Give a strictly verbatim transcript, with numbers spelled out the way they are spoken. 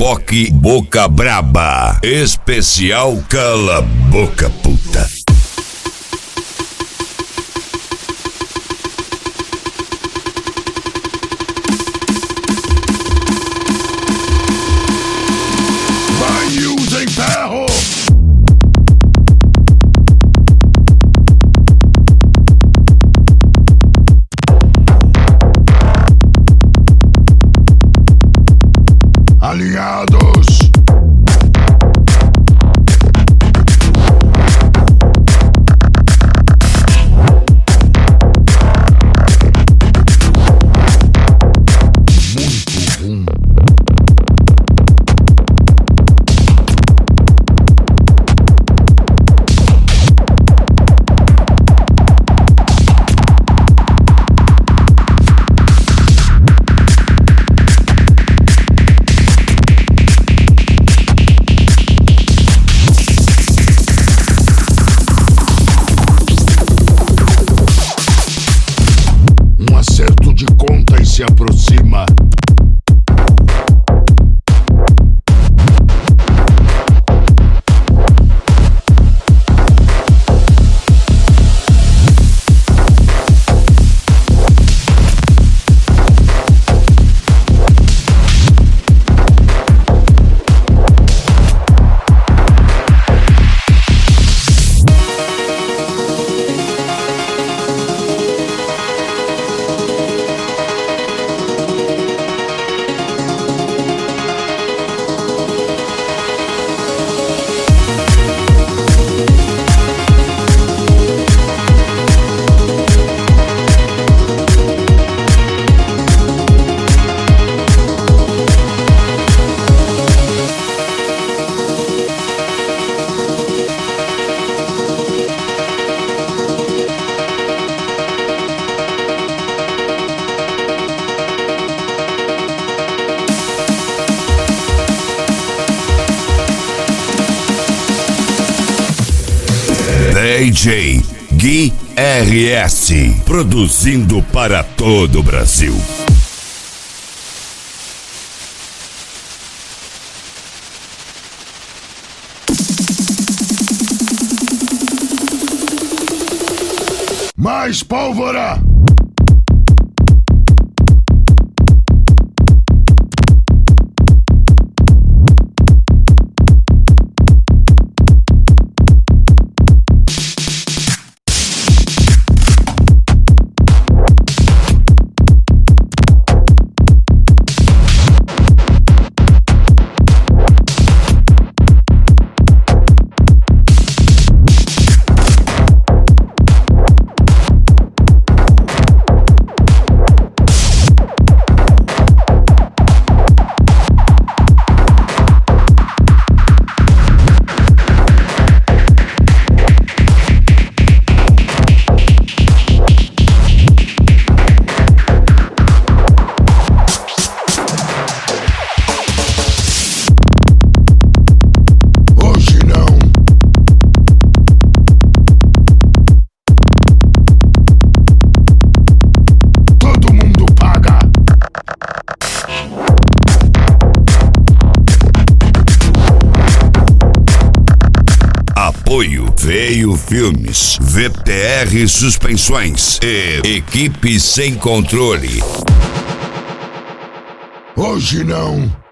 reboque Boca Braba. Especial Cala Boca Puta. Banhos em ferro! Alinhados! Muito ruim. Um acerto de conta e se aproxima. D J Gui R S, produzindo para todo o Brasil. Mais pólvora! Apoio Veio Filmes, V T R Suspensões e Equipe Sem Controle. Hoje não.